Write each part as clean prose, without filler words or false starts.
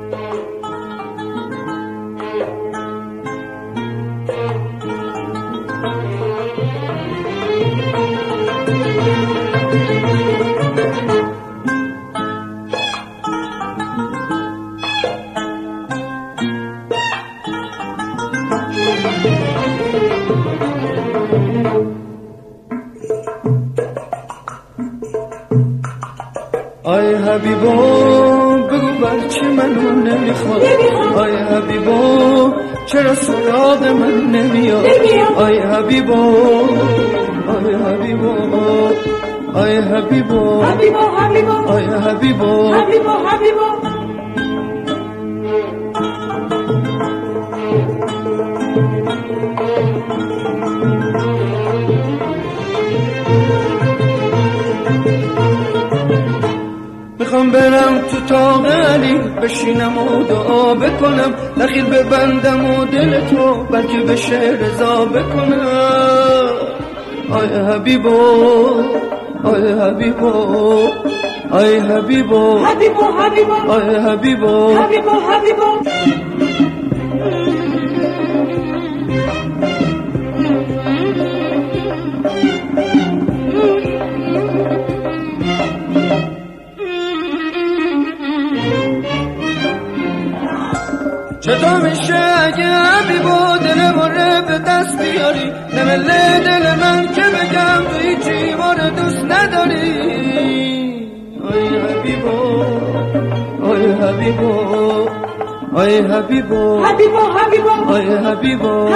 آی حبیبا بگو برچی منو نمیخواد آی حبیبا چرا سراغ من نمیاد آی حبیبا آی حبیبا آی حبیبا آی حبیبا میخوام برم تو تاق علی بشینم و دعا بکنم دخیل ببندم و دل تو بلکه بشه رضا بکنم آی حبیبا آی حبیبا آی حبیبا آی حبیبا چطور میشه اگه حبیبا دل مره به دست بیاری نمله دل من که بگم تو هیچی ماره دوست نداری آی حبیبا آی حبیبا آی حبیبا آی حبیبا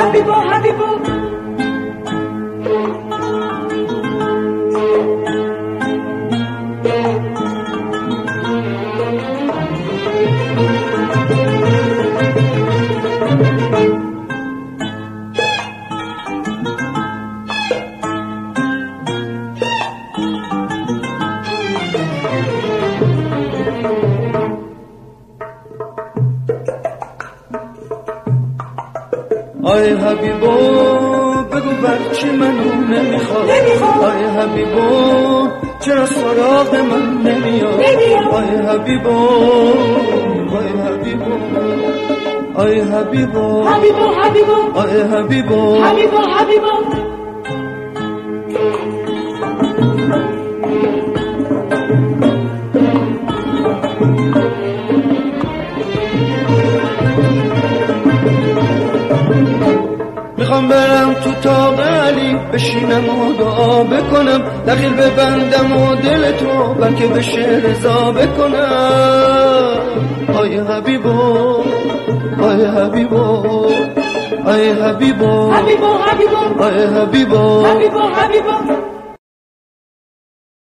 آی حبیبا بگو برچی منو نمیخواد آی حبیبا چرا سراغ من نمیاد آی حبیبا آی حبیبا آی حبیبا آی حبیبا میخوام برم تو تاق علی بشینم و دعا بکنم دخیل ببندم و دل تو بلکه بشه رضا بکنم آی حبیبا آی حبیبا آی حبیبا آی حبیبا